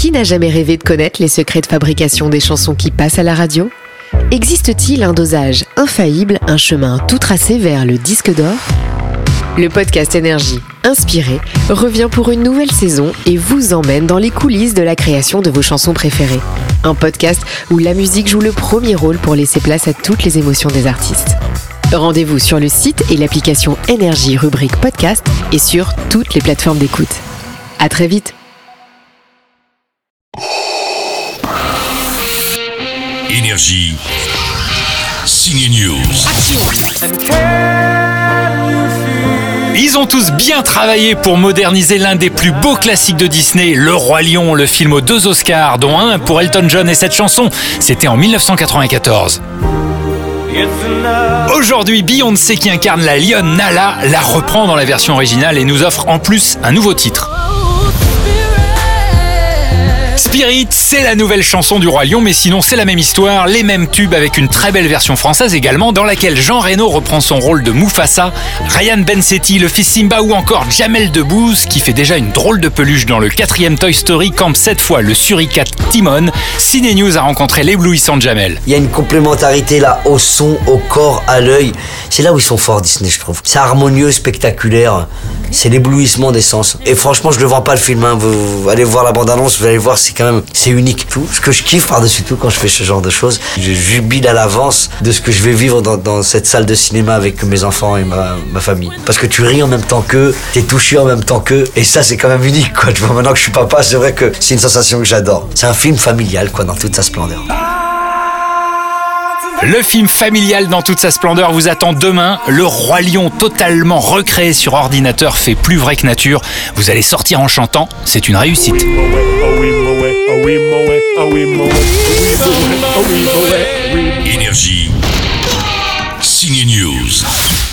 Qui n'a jamais rêvé de connaître les secrets de fabrication des chansons qui passent à la radio ? Existe-t-il un dosage infaillible, un chemin tout tracé vers le disque d'or ? Le podcast Énergie, inspiré, revient pour une nouvelle saison et vous emmène dans les coulisses de la création de vos chansons préférées. Un podcast où la musique joue le premier rôle pour laisser place à toutes les émotions des artistes. Rendez-vous sur le site et l'application Énergie rubrique podcast et sur toutes les plateformes d'écoute. À très vite. Énergie, Signe News. Ils ont tous bien travaillé pour moderniser l'un des plus beaux classiques de Disney, Le Roi Lion, le film aux 2 Oscars, dont un pour Elton John et cette chanson. C'était en 1994. Aujourd'hui, Beyoncé, qui incarne la lionne Nala, la reprend dans la version originale et nous offre en plus un nouveau titre. Spirit, c'est la nouvelle chanson du Roi Lion, mais sinon c'est la même histoire, les mêmes tubes avec une très belle version française également, dans laquelle Jean Reno reprend son rôle de Mufasa, Ryan Bensetti, le fils Simba, ou encore Jamel Debbouze, qui fait déjà une drôle de peluche dans le 4e Toy Story, campe cette fois le suricate Timon. Ciné News a rencontré l'éblouissant Jamel. Il y a une complémentarité là, au son, au corps, à l'œil. C'est là où ils sont forts Disney, je trouve. C'est harmonieux, spectaculaire, c'est l'éblouissement des sens. Et franchement, je ne le vends pas le film, hein. Vous allez voir la bande-annonce, vous allez voir, c'est unique. Tout ce que je kiffe par-dessus tout quand je fais ce genre de choses, je jubile à l'avance de ce que je vais vivre dans cette salle de cinéma avec mes enfants et ma famille. Parce que tu ris en même temps qu'eux, t'es touché en même temps qu'eux, et ça c'est quand même unique, quoi. Tu vois, maintenant que je suis papa, c'est vrai que c'est une sensation que j'adore. C'est un film familial, quoi, dans toute sa splendeur. Le film familial dans toute sa splendeur vous attend demain. Le Roi Lion totalement recréé sur ordinateur fait plus vrai que nature. Vous allez sortir en chantant, c'est une réussite. Énergie, Signe News.